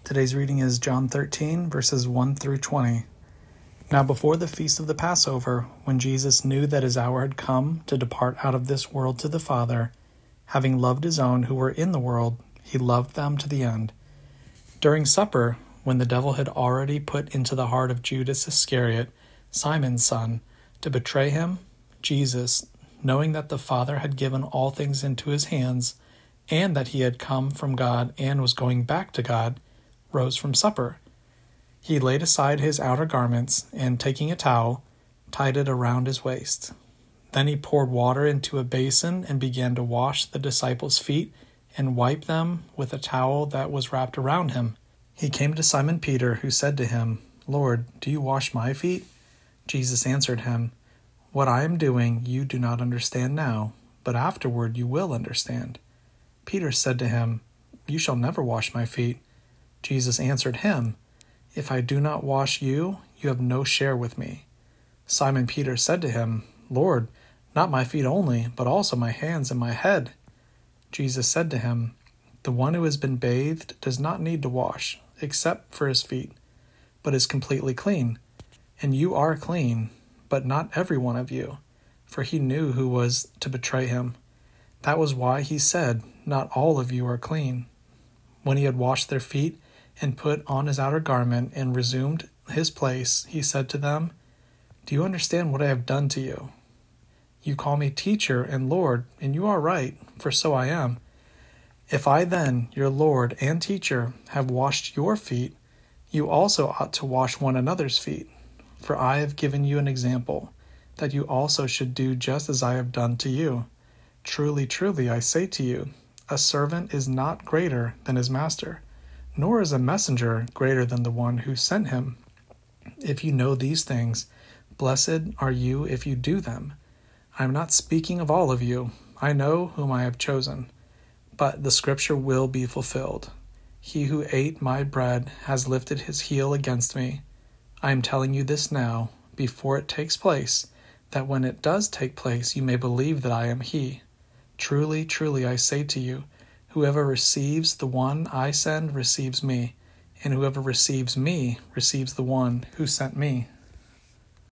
Today's reading is John 13, verses 1 through 20. Now before the feast of the Passover, when Jesus knew that his hour had come to depart out of this world to the Father, having loved his own who were in the world, he loved them to the end. During supper, when the devil had already put into the heart of Judas Iscariot, Simon's son, to betray him, Jesus, knowing that the Father had given all things into his hands, and that he had come from God and was going back to God, rose from supper. He laid aside his outer garments, and taking a towel, tied it around his waist. Then he poured water into a basin and began to wash the disciples' feet and wipe them with a towel that was wrapped around him. He came to Simon Peter, who said to him, "Lord, do you wash my feet?" Jesus answered him, "What I am doing you do not understand now, but afterward you will understand." Peter said to him, "You shall never wash my feet." Jesus answered him, "If I do not wash you, you have no share with me." Simon Peter said to him, "Lord, not my feet only, but also my hands and my head." Jesus said to him, "The one who has been bathed does not need to wash, except for his feet, but is completely clean. And you are clean, but not every one of you." For he knew who was to betray him. That was why he said, "Not all of you are clean." When he had washed their feet and put on his outer garment and resumed his place, he said to them, "Do you understand what I have done to you? You call me teacher and Lord, and you are right, for so I am. If I then, your Lord and teacher, have washed your feet, you also ought to wash one another's feet. For I have given you an example, that you also should do just as I have done to you. Truly, truly, I say to you, a servant is not greater than his master, nor is a messenger greater than the one who sent him. If you know these things, blessed are you if you do them. I am not speaking of all of you. I know whom I have chosen. But the scripture will be fulfilled. He who ate my bread has lifted his heel against me. I am telling you this now, before it takes place, that when it does take place you may believe that I am he. Truly, truly, I say to you, whoever receives the one I send receives me, and whoever receives me receives the one who sent me."